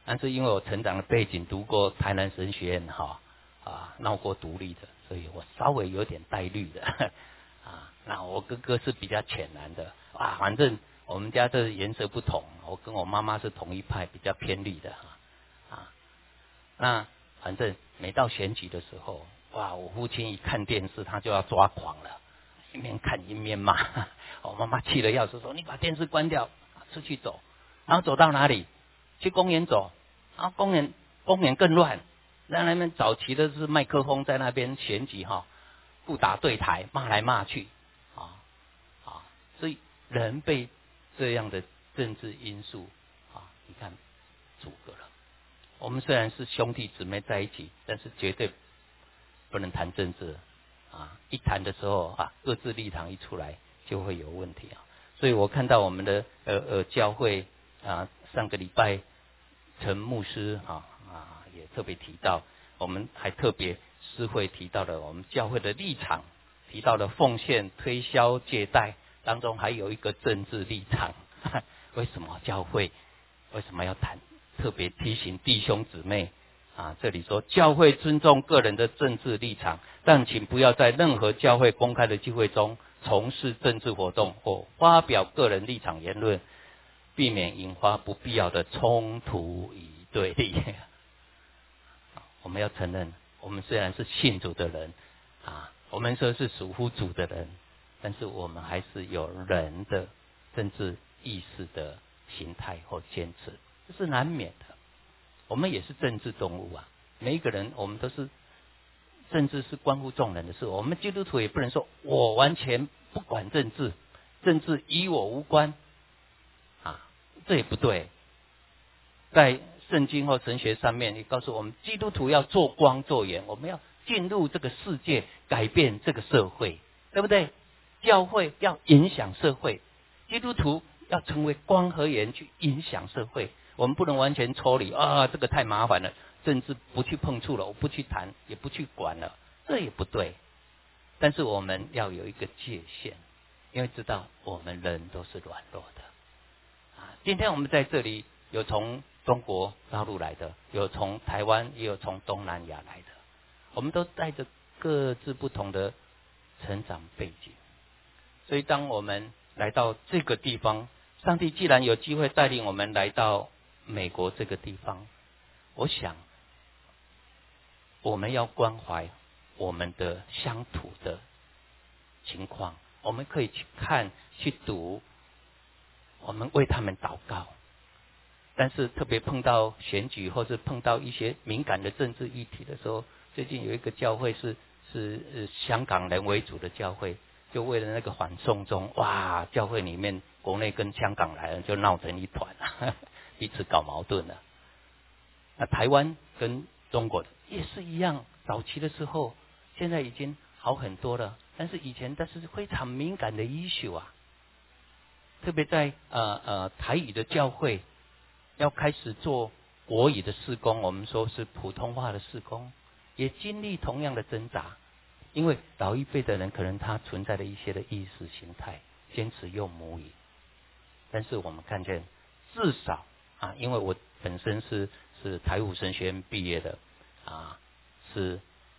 但是因为我成长的背景读过台南神学院哈啊，闹过独立的，所以我稍微有点带绿的啊。那我哥哥是比较浅蓝的啊，反正我们家这颜色不同，我跟我妈妈是同一派，比较偏绿的哈啊。那反正每到选举的时候，哇，我父亲一看电视他就要抓狂了，一面看一面骂，我妈妈气得要死，说你把电视关掉，出去走，然后走到哪里？去公园走，然后公园公园更乱，在那边早期的是麦克风在那边选举哈，不打对台，骂来骂去，啊啊，所以人被这样的政治因素啊，你看阻隔了。我们虽然是兄弟姊妹在一起，但是绝对不能谈政治啊！一谈的时候啊，各自立场一出来就会有问题啊。所以我看到我们的呃呃教会啊，上个礼拜陈牧师啊啊也特别提到，我们还特别诗会提到了我们教会的立场，提到了奉献、推销、借贷当中还有一个政治立场。为什么教会为什么要谈？特别提醒弟兄姊妹啊，这里说教会尊重个人的政治立场，但请不要在任何教会公开的聚会中从事政治活动或发表个人立场言论，避免引发不必要的冲突与对立。我们要承认，我们虽然是信主的人啊，我们说是属乎主的人，但是我们还是有人的政治意识的形态或坚持。这是难免的，我们也是政治动物啊！每一个人，我们都是政治是关乎众人的事。我们基督徒也不能说我完全不管政治，政治与我无关啊，这也不对。在圣经或神学上面，也告诉我们，基督徒要做光做盐，我们要进入这个世界，改变这个社会，对不对？教会要影响社会，基督徒要成为光和盐去影响社会。我们不能完全抽离啊，这个太麻烦了，政治不去碰触了，我不去谈，也不去管了，这也不对。但是我们要有一个界限，因为知道我们人都是软弱的啊。今天我们在这里有从中国大陆来的，有从台湾，也有从东南亚来的，我们都带着各自不同的成长背景，所以当我们来到这个地方，上帝既然有机会带领我们来到美国这个地方，我想我们要关怀我们的乡土的情况，我们可以去看去读，我们为他们祷告。但是特别碰到选举或是碰到一些敏感的政治议题的时候，最近有一个教会是是、呃、香港人为主的教会，就为了那个反送中，哇，教会里面国内跟香港来人就闹成一团了，彼此搞矛盾了。那台湾跟中国的也是一样，早期的时候，现在已经好很多了，但是以前那是非常敏感的 issue 啊，特别在呃呃台语的教会要开始做国语的事工，我们说是普通话的事工，也经历同样的挣扎。因为老一辈的人可能他存在的一些的意识形态，坚持用母语，但是我们看见至少啊，因为我本身是是台武神学院毕业的啊，是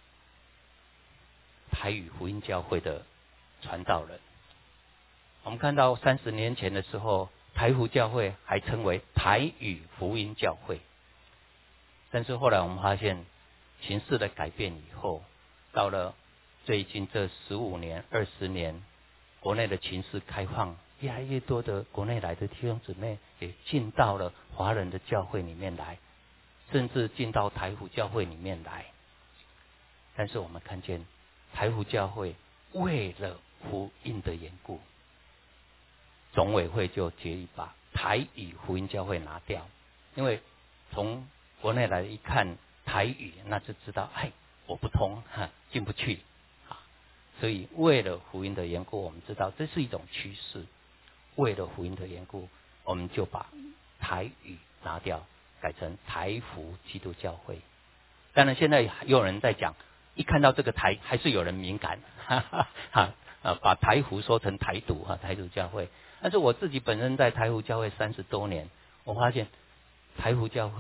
台语福音教会的传道人。我们看到三十年前的时候，台福教会还称为台语福音教会，但是后来我们发现形势的改变以后，到了最近这十五年、二十年，国内的情势开放，越来越多的国内来的弟兄姊妹也进到了华人的教会里面来，甚至进到台福教会里面来。但是我们看见台福教会为了福音的缘故，总委会就决议把台语福音教会拿掉，因为从国内来一看台语，那就知道，哎，我不通，哈，进不去。所以为了福音的缘故，我们知道这是一种趋势。为了福音的缘故，我们就把台语拿掉，改成台福基督教会。当然，现在也有人在讲，一看到这个台，还是有人敏感，哈哈哈啊，把台福说成台独哈，台独教会。但是我自己本身在台福教会三十多年，我发现台福教会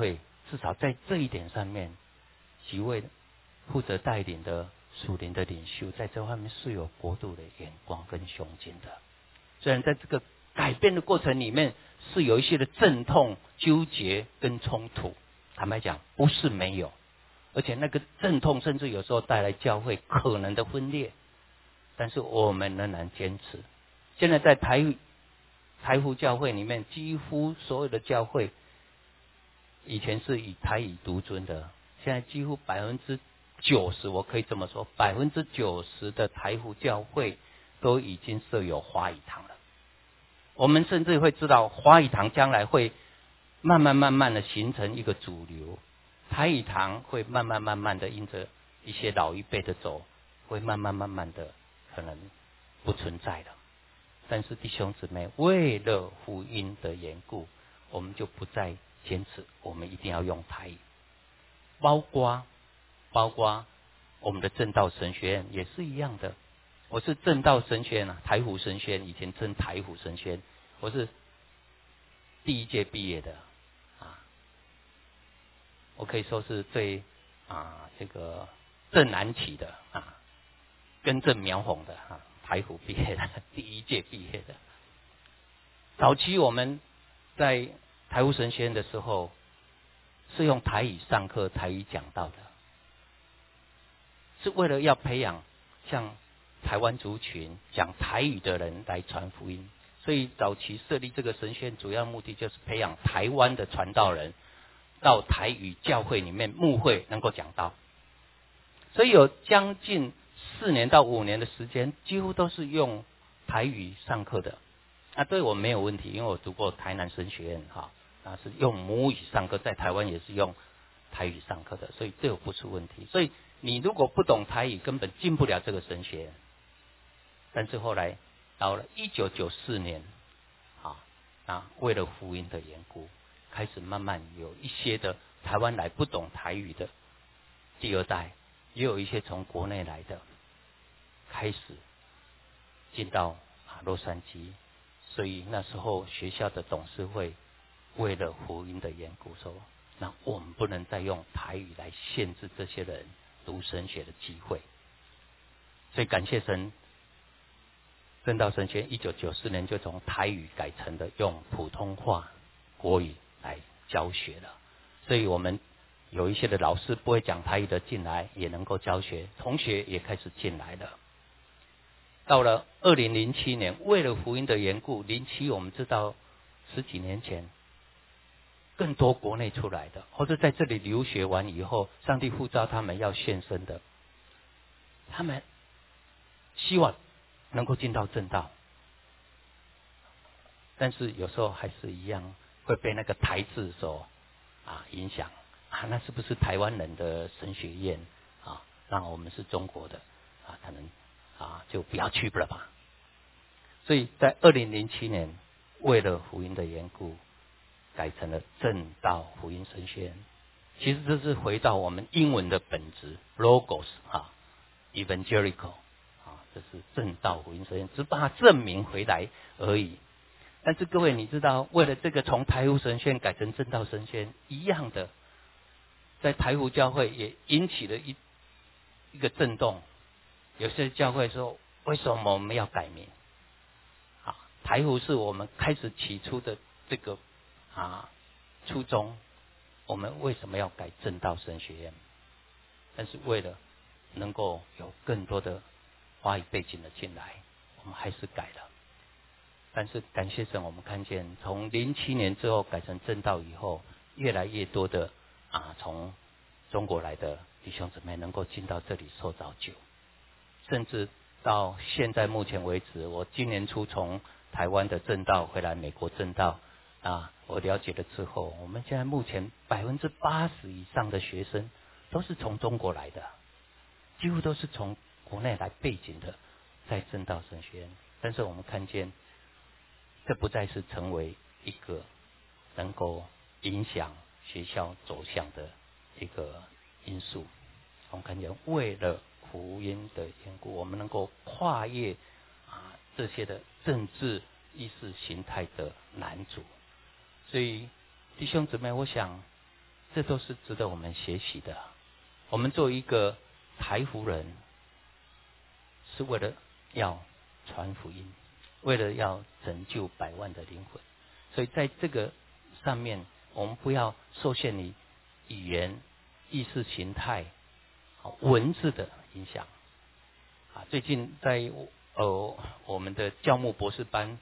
至少在这一点上面，几位负责带领的属灵的领袖，在这方面是有国度的眼光跟胸襟的。虽然在这个改变的过程里面，是有一些的阵痛、纠结跟冲突。坦白讲，不是没有，而且那个阵痛甚至有时候带来教会可能的分裂，但是我们仍然坚持。现在在台台湖教会里面，几乎所有的教会，以前是以台语独尊的，现在几乎百分之九十，我可以这么说，百分之九十的台湖教会都已经设有华语堂了。我们甚至会知道，华语堂将来会慢慢慢慢的形成一个主流，台语堂会慢慢慢慢的因着一些老一辈的走，会慢慢慢慢的可能不存在了。但是弟兄姊妹，为了福音的缘故，我们就不再坚持，我们一定要用台语。包括包括我们的正道神学院也是一样的。我是正道神学院啊，台湖神学院，以前称台湖神学院，我是第一届毕业的啊，我可以说是最啊这个正南起的啊，根正苗红的啊，台湖毕业的，第一届毕业的。早期我们在台湖神学院的时候，是用台语上课、台语讲道的，是为了要培养像台湾族群讲台语的人来传福音。所以早期设立这个神学院，主要目的就是培养台湾的传道人到台语教会里面牧会，能够讲道。所以有将近四年到五年的时间，几乎都是用台语上课的。啊，对我没有问题，因为我读过台南神学院哈，啊是用母语上课，在台湾也是用台语上课的，所以这个不是问题。所以你如果不懂台语，根本进不了这个神学院。但是后来到了一九九四年，啊，啊为了福音的缘故，开始慢慢有一些的台湾来不懂台语的第二代，也有一些从国内来的，开始进到啊洛杉矶。所以那时候学校的董事会为了福音的缘故说，那我们不能再用台语来限制这些人读神学的机会。所以感谢神，正道神学一九九四年就从台语改成了用普通话国语来教学了。所以我们有一些的老师不会讲台语的进来也能够教学，同学也开始进来了。到了二零零七年，为了福音的缘故，零七我们知道十几年前，更多国内出来的，或者在这里留学完以后，上帝呼召他们要献身的，他们希望能够进到正道，但是有时候还是一样会被那个台字所啊影响啊，那是不是台湾人的神学院啊？让我们是中国的啊，可能啊就不要去了吧。所以在二零零七年，为了福音的缘故，改成了正道福音神学院。其实这是回到我们英文的本质 ，logos 啊 ，evangelical 啊，这是正道福音神学院，只把它证明回来而已。但是各位，你知道，为了这个从台湖神学院改成正道神学院一样的，在台湖教会也引起了一一个震动。有些教会说，为什么我们要改名？啊，台湖是我们开始起初的这个啊初衷，我们为什么要改正道神学院？但是为了能够有更多的华语背景的进来，我们还是改了。但是感谢神，我们看见从零七年之后改成正道以后，越来越多的啊从中国来的弟兄姊妹能够进到这里受造就，甚至到现在目前为止，我今年初从台湾的正道回来美国正道啊，我了解了之后，我们现在目前百分之八十以上的学生都是从中国来的，几乎都是从国内来背景的，在正道神学院。但是我们看见，这不再是成为一个能够影响学校走向的一个因素。我们看见，为了福音的缘故，我们能够跨越啊这些的政治意识形态的拦阻。所以弟兄姊妹，我想这都是值得我们学习的。我们作为一个台福人，是为了要传福音，为了要拯救百万的灵魂。所以在这个上面，我们不要受限于语言、意识形态、文字的影响。啊，最近在呃我们的教牧博士班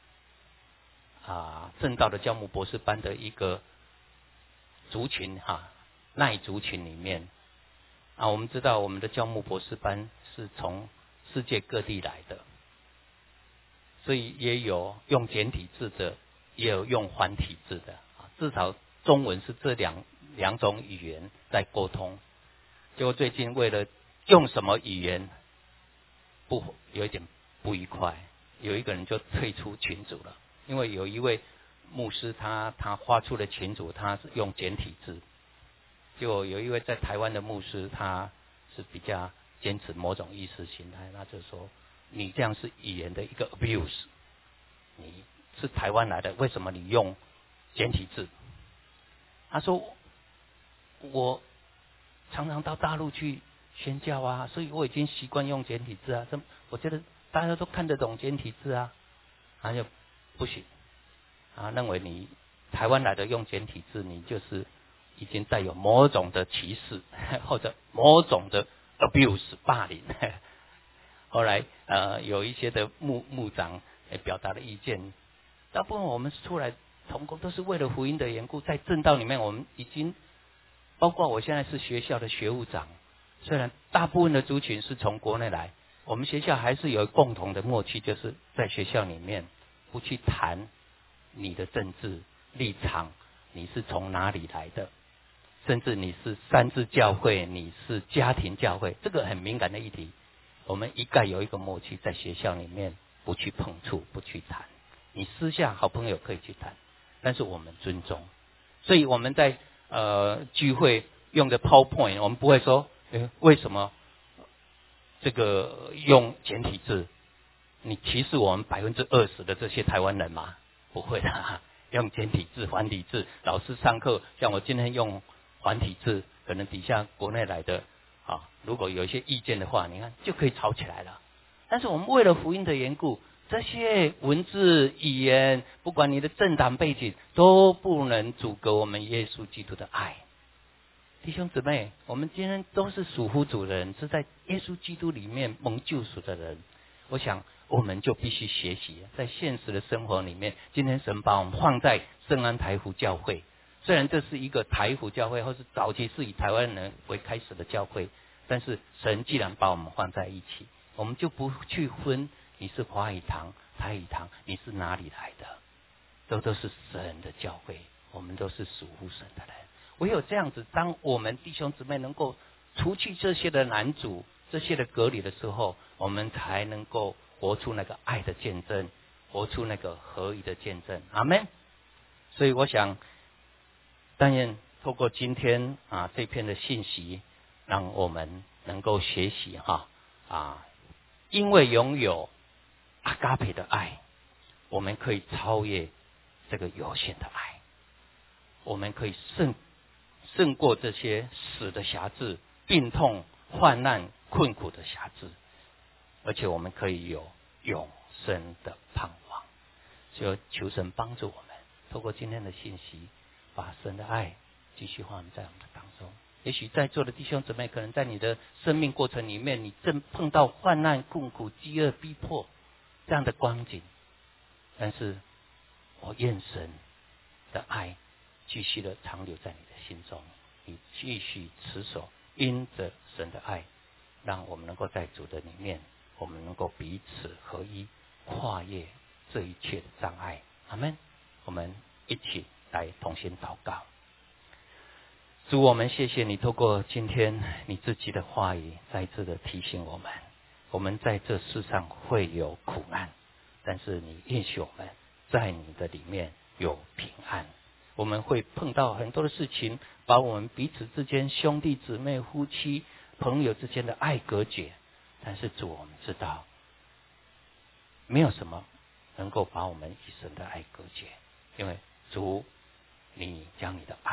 啊，正道的教牧博士班的一个族群哈、啊，那一族群里面啊，我们知道我们的教牧博士班是从世界各地来的，所以也有用简体字的，也有用繁体字的啊，至少中文是这两两种语言在沟通。结果最近为了用什么语言不有一点不愉快，有一个人就退出群组了，因为有一位牧师他他发出的群组他是用简体字，就有一位在台湾的牧师他是比较坚持某种意识形态，那就说你这样是语言的一个 abuse， 你是台湾来的，为什么你用简体字？他说我常常到大陆去宣教啊，所以我已经习惯用简体字啊，这我觉得大家都看得懂简体字啊，他就不行啊，认为你台湾来的用简体字，你就是已经带有某种的歧视或者某种的 abuse 霸凌。后来呃有一些的牧牧长也表达了意见，大部分我们出来同工都是为了福音的缘故，在正道里面我们已经，包括我现在是学校的学务长，虽然大部分的族群是从国内来，我们学校还是有共同的默契，就是在学校里面不去谈你的政治立场，你是从哪里来的，甚至你是三自教会，你是家庭教会，这个很敏感的议题，我们一概有一个默契，在学校里面不去碰触，不去谈。你私下好朋友可以去谈，但是我们尊重。所以我们在呃聚会用的 PowerPoint， 我们不会说，诶，为什么这个用简体字？你歧视我们百分之二十的这些台湾人吗？不会的，用简体字、繁体字，老师上课，像我今天用繁体字，可能底下国内来的啊，如果有一些意见的话，你看就可以吵起来了。但是我们为了福音的缘故，这些文字语言，不管你的政党背景，都不能阻隔我们耶稣基督的爱。弟兄姊妹，我们今天都是属乎主的人，是在耶稣基督里面蒙救赎的人。我想我们就必须学习，在现实的生活里面，今天神把我们放在圣安台福教会，虽然这是一个台福教会，或是早期是以台湾人为开始的教会，但是神既然把我们放在一起，我们就不去分你是华语堂、台语堂，你是哪里来的，这都是神的教会，我们都是属乎神的人。唯有这样子，当我们弟兄姊妹能够除去这些的拦阻、这些的隔离的时候，我们才能够活出那个爱的见证，活出那个合一的见证。阿们。所以我想，但愿透过今天啊这篇的信息，让我们能够学习哈啊，因为拥有阿嘎培的爱，我们可以超越这个有限的爱，我们可以胜胜过这些死的辖制、病痛、患难、困苦的辖制，而且我们可以有永生的盼望。所以求神帮助我们，透过今天的信息，把神的爱继续放在我们的当中。也许在座的弟兄姊妹，可能在你的生命过程里面，你正碰到患难、困苦、饥饿、逼迫这样的光景，但是我愿神的爱继续的长留在你的心中，你继续持守，因着神的爱，让我们能够在主的里面，我们能够彼此合一，跨越这一切的障碍。阿们。我们一起来同心祷告。主，我们谢谢你透过今天你自己的话语再次的提醒我们，我们在这世上会有苦难，但是你允许我们在你的里面有平安。我们会碰到很多的事情，把我们彼此之间兄弟姊妹、夫妻、朋友之间的爱隔绝，但是主，我们知道没有什么能够把我们与神的爱隔绝，因为主你将你的爱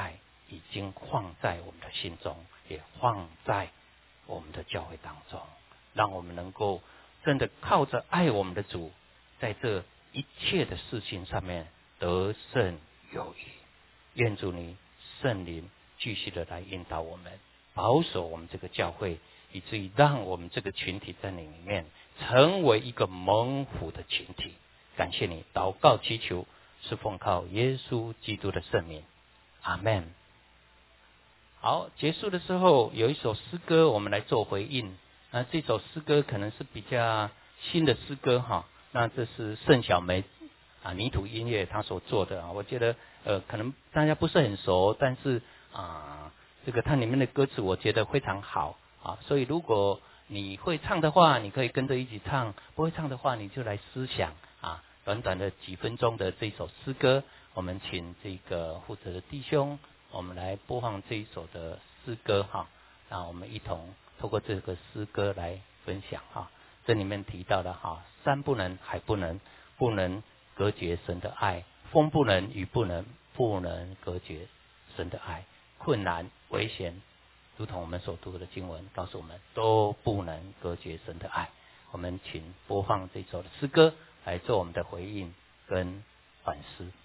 已经放在我们的心中，也放在我们的教会当中，让我们能够真的靠着爱我们的主，在这一切的事情上面得胜有余。愿主你圣灵继续的来引导我们，保守我们这个教会，以至于让我们这个群体在你里面成为一个蒙福的群体。感谢你，祷告祈求是奉靠耶稣基督的圣名，阿们。好，结束的时候有一首诗歌，我们来做回应。那这首诗歌可能是比较新的诗歌哈，那这是盛小梅啊泥土音乐他所做的啊，我觉得呃可能大家不是很熟，但是啊这个它里面的歌词我觉得非常好啊，所以如果你会唱的话，你可以跟着一起唱；不会唱的话，你就来思想啊，短短的几分钟的这首诗歌，我们请这个负责的弟兄，我们来播放这一首的诗歌哈，那我们一同透过这个诗歌来分享哈。这里面提到的哈，山不能，海不能，不能隔绝神的爱；风不能，雨不能，不能隔绝神的爱。困难、危险，如同我们所读的经文告诉我们，都不能隔绝神的爱。我们请播放这首的诗歌来做我们的回应跟反思。